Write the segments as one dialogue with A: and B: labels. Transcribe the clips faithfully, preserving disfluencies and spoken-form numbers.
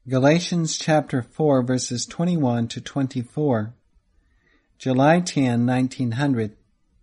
A: Galatians chapter four, verses twenty-one to twenty-four. July tenth, nineteen hundred.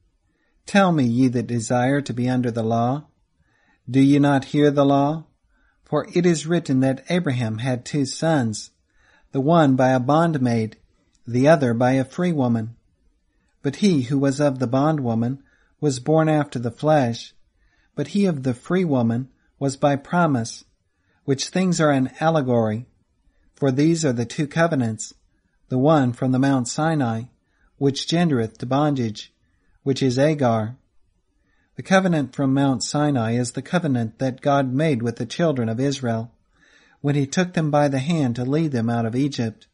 A: Tell me, ye that desire to be under the law, do ye not hear the law? For it is written that Abraham had two sons, the one by a bondmaid, the other by a free woman. But he who was of the bondwoman was born after the flesh, but he of the free woman was by promise, which things are an allegory. For these are the two covenants, the one from the Mount Sinai, which gendereth to bondage, which is Agar. The covenant from Mount Sinai is the covenant that God made with the children of Israel, when he took them by the hand to lead them out of Egypt.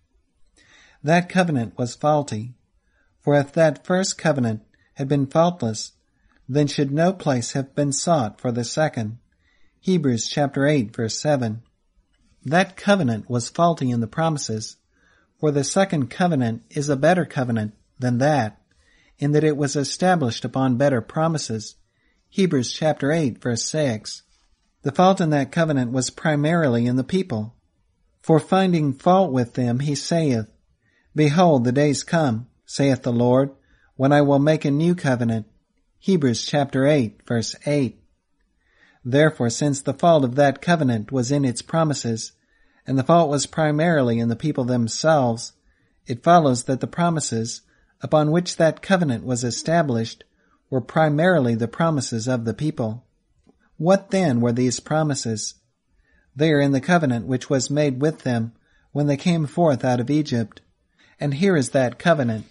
A: That covenant was faulty, for if that first covenant had been faultless, then should no place have been sought for the second. Hebrews chapter eight, verse seven. That covenant was faulty in the promises, for the second covenant is a better covenant than that, in that it was established upon better promises. Hebrews chapter eight, verse six. The fault in that covenant was primarily in the people. For finding fault with them, he saith, Behold, the days come, saith the Lord, when I will make a new covenant. Hebrews chapter eight, verse eight. Therefore, since the fault of that covenant was in its promises, and the fault was primarily in the people themselves, it follows that the promises upon which that covenant was established were primarily the promises of the people. What then were these promises? They are in the covenant which was made with them when they came forth out of Egypt. And here is that covenant.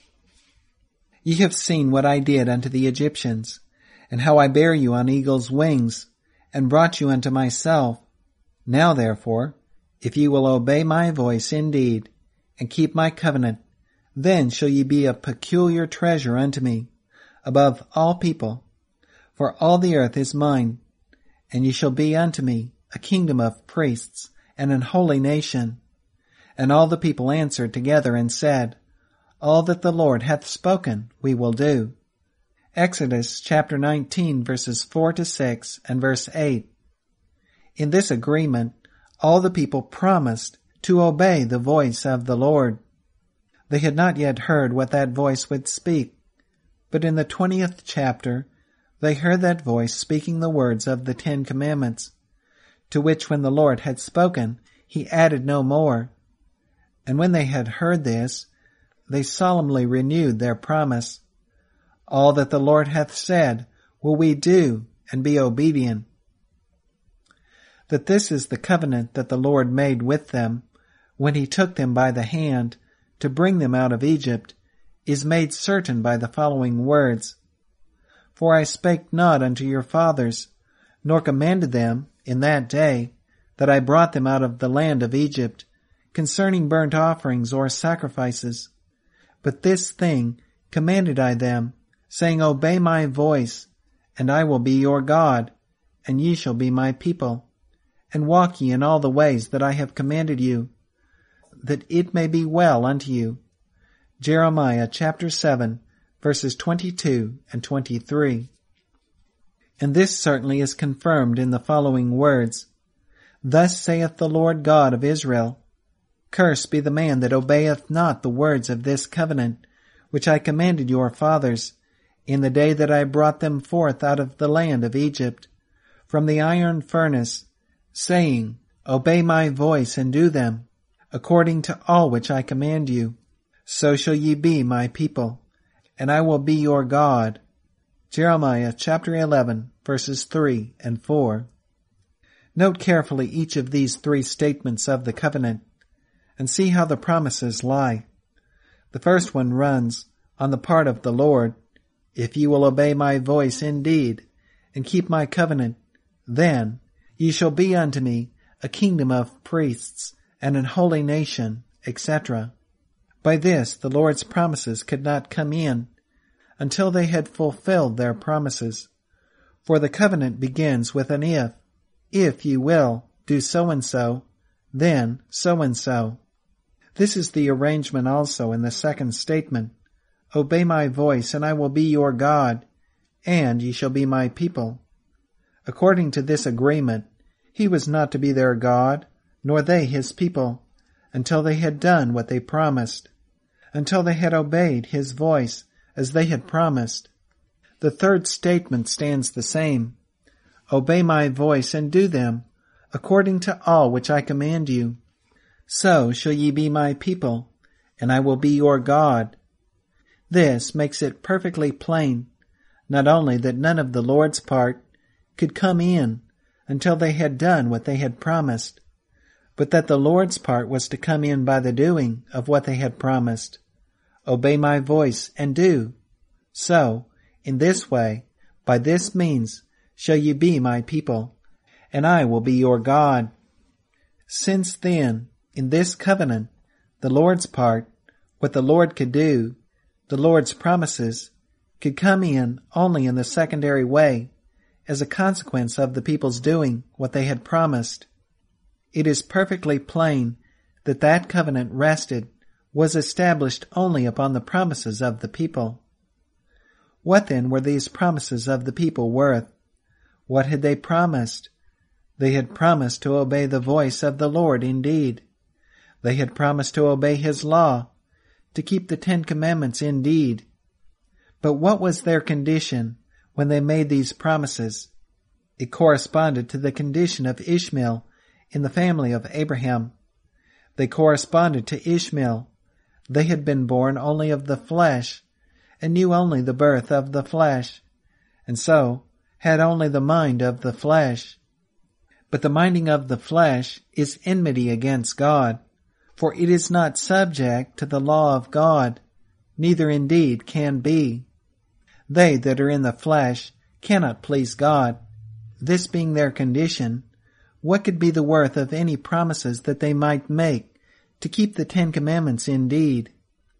A: Ye have seen what I did unto the Egyptians, and how I bare you on eagle's wings, and brought you unto myself. Now therefore, if ye will obey my voice indeed, and keep my covenant, then shall ye be a peculiar treasure unto me, above all people. For all the earth is mine, and ye shall be unto me a kingdom of priests, and an holy nation. And all the people answered together and said, All that the Lord hath spoken we will do. Exodus chapter nineteen, verses four to six and verse eight. In this agreement, all the people promised to obey the voice of the Lord. They had not yet heard what that voice would speak, but in the twentieth chapter they heard that voice speaking the words of the Ten Commandments, to which when the Lord had spoken, he added no more. And when they had heard this, they solemnly renewed their promise. All that the Lord hath said will we do, and be obedient. That this is the covenant that the Lord made with them, when he took them by the hand to bring them out of Egypt, is made certain by the following words. For I spake not unto your fathers, nor commanded them in that day that I brought them out of the land of Egypt, concerning burnt offerings or sacrifices. But this thing commanded I them, saying, Obey my voice, and I will be your God, and ye shall be my people. And walk ye in all the ways that I have commanded you, that it may be well unto you. Jeremiah chapter seven, verses twenty-two and twenty-three. And this certainly is confirmed in the following words. Thus saith the Lord God of Israel, Cursed be the man that obeyeth not the words of this covenant, which I commanded your fathers, in the day that I brought them forth out of the land of Egypt, from the iron furnace, saying, Obey my voice and do them, according to all which I command you. So shall ye be my people, and I will be your God. Jeremiah chapter eleven, verses three and four. Note carefully each of these three statements of the covenant, and see how the promises lie. The first one runs, on the part of the Lord, If ye will obey my voice indeed, and keep my covenant, then ye shall be unto me a kingdom of priests, and an holy nation, et cetera. By this the Lord's promises could not come in until they had fulfilled their promises. For the covenant begins with an if. If ye will do so and so, then so and so. This is the arrangement also in the second statement. Obey my voice, and I will be your God, and ye shall be my people. According to this agreement, he was not to be their God, nor they his people, until they had done what they promised, until they had obeyed his voice as they had promised. The third statement stands the same. Obey my voice and do them, according to all which I command you. So shall ye be my people, and I will be your God. This makes it perfectly plain, not only that none of the Lord's part could come in until they had done what they had promised, but that the Lord's part was to come in by the doing of what they had promised. Obey my voice and do. So, in this way, by this means, shall ye be my people, and I will be your God. Since then, in this covenant, the Lord's part, what the Lord could do, the Lord's promises, could come in only in the secondary way, as a consequence of the people's doing what they had promised. It is perfectly plain that that covenant rested, was established only upon the promises of the people. What then were these promises of the people worth? What had they promised? They had promised to obey the voice of the Lord indeed. They had promised to obey his law, to keep the Ten Commandments indeed. But what was their condition when they made these promises? It corresponded to the condition of Ishmael in the family of Abraham. They corresponded to Ishmael. They had been born only of the flesh, and knew only the birth of the flesh, and so had only the mind of the flesh. But the minding of the flesh is enmity against God, for it is not subject to the law of God, neither indeed can be. They that are in the flesh cannot please God. This being their condition, what could be the worth of any promises that they might make to keep the Ten Commandments indeed?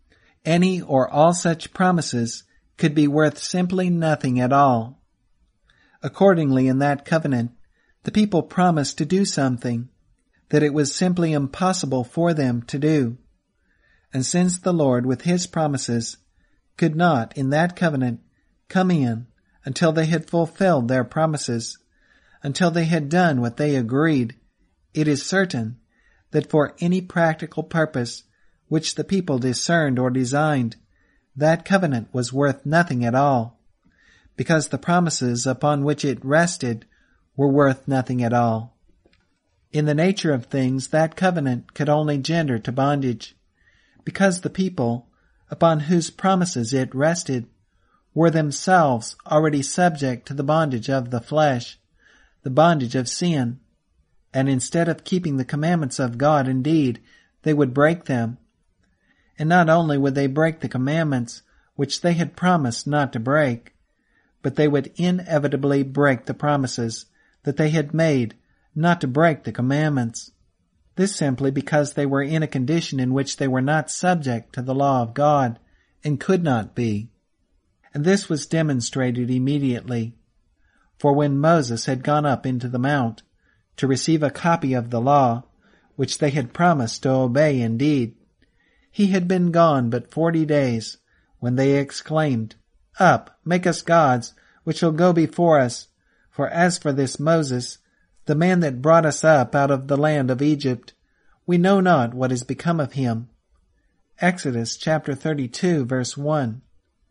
A: Any or all such promises could be worth simply nothing at all. Accordingly, in that covenant, the people promised to do something that it was simply impossible for them to do. And since the Lord, with his promises, could not, in that covenant, come in until they had fulfilled their promises, until they had done what they agreed, it is certain that for any practical purpose which the people discerned or designed, that covenant was worth nothing at all, because the promises upon which it rested were worth nothing at all. In the nature of things, that covenant could only gender to bondage, because the people, upon whose promises it rested, were themselves already subject to the bondage of the flesh, the bondage of sin, and instead of keeping the commandments of God indeed, they would break them. And not only would they break the commandments which they had promised not to break, but they would inevitably break the promises that they had made not to break the commandments. This simply because they were in a condition in which they were not subject to the law of God and could not be. And this was demonstrated immediately. For when Moses had gone up into the mount to receive a copy of the law, which they had promised to obey indeed, he had been gone but forty days, when they exclaimed, Up, make us gods, which shall go before us. For as for this Moses, the man that brought us up out of the land of Egypt, we know not what is become of him. Exodus chapter thirty-two, verse one.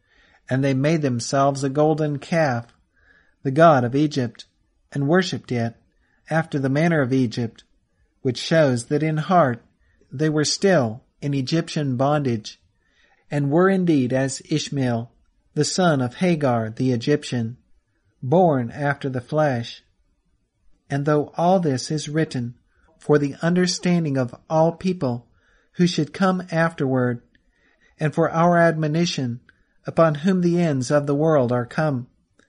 A: And they made themselves a golden calf, the god of Egypt, and worshipped it, after the manner of Egypt, which shows that in heart they were still in Egyptian bondage, and were indeed as Ishmael, the son of Hagar the Egyptian, born after the flesh. And though all this is written for the understanding of all people who should come afterward, and for our admonition upon whom the ends of the world are come,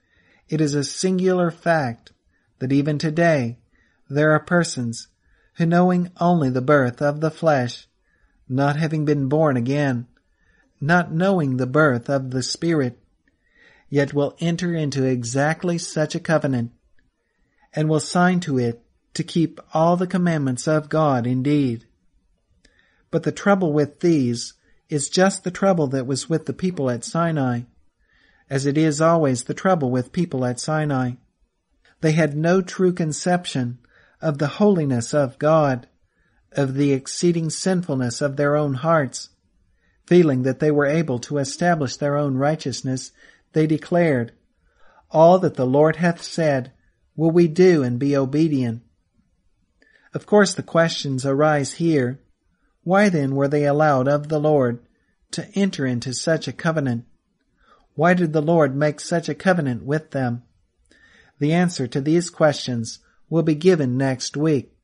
A: it is a singular fact that even today there are persons who, knowing only the birth of the flesh, not having been born again, not knowing the birth of the Spirit, yet will enter into exactly such a covenant, and will sign to it to keep all the commandments of God indeed. But the trouble with these is just the trouble that was with the people at Sinai, as it is always the trouble with people at Sinai. They had no true conception of the holiness of God, of the exceeding sinfulness of their own hearts. Feeling that they were able to establish their own righteousness, they declared, "All that the Lord hath said will we do and be obedient." Of course the questions arise here. Why then were they allowed of the Lord to enter into such a covenant? Why did the Lord make such a covenant with them? The answer to these questions will be given next week.